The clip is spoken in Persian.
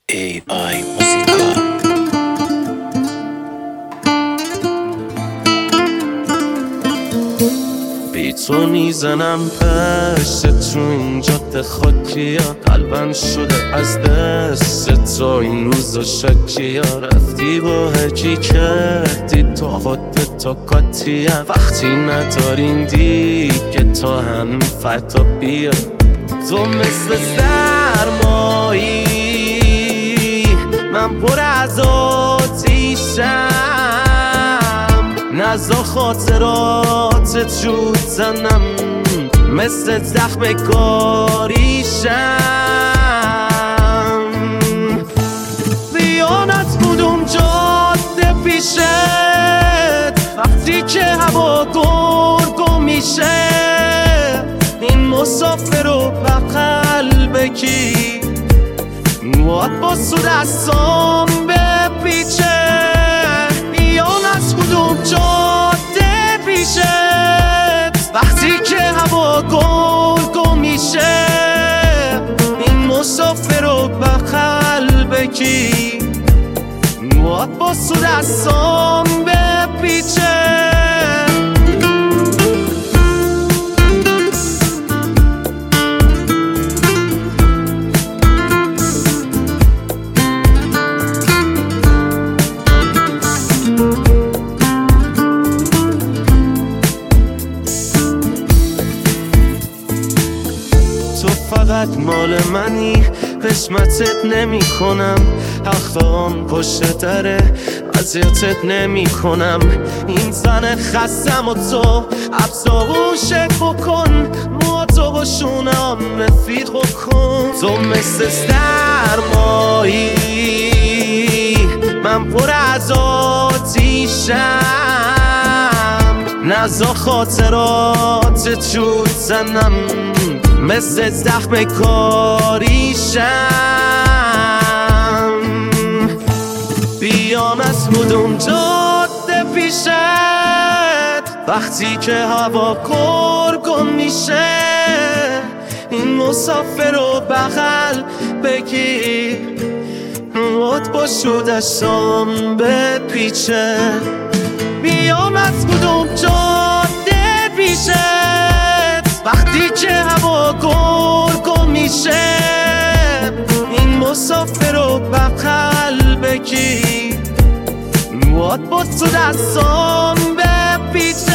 AI موسیقا. بی تو میزنم پشت تو این جاده خاکیا، قلبم شده از دست تو این روزا شکیا. رفتی با هرکی کردی تو خودت تا کاتیا، وقتی نداریم دیگه تا هم فردا بیا. تو مثل سرمایی من پر از آتیشم، نذار خاطرات جود زنم مثل زخم کاریشم. بیان از کدوم جاده پیشت وقتی که هوا گرگو میشه، این مسافر رو بغل بگی مواد با سو دستام بپیچه. بیان از کدوم جاده پیشت وقتی که هوا گرگو میشه، این مسافر رو بغل بگی مواد با سو دستام بپیچه. تو فقط مال منی، قسمتت نمی کنم، اخلاقم پشت دره اذیتت نمی کنم. این زن خستم و تو افزاروشت بکن، مواتو با شونم رفیق بکن. تو مثل سرمایی من پر از آتیشم، نذار خاطرات جود زنم مثل زخم کاریشم. بیام از کدوم جاده پیشت وقتی که هوا گرگم میشه، این مسافر رو بغل بگیر مواد با شودشام بپیچه. بیام از کدوم جاده پیشت وقتی که هوا گرگو میشه، این مسافر رو بغل بگی مواد با تو دستام بپیچه.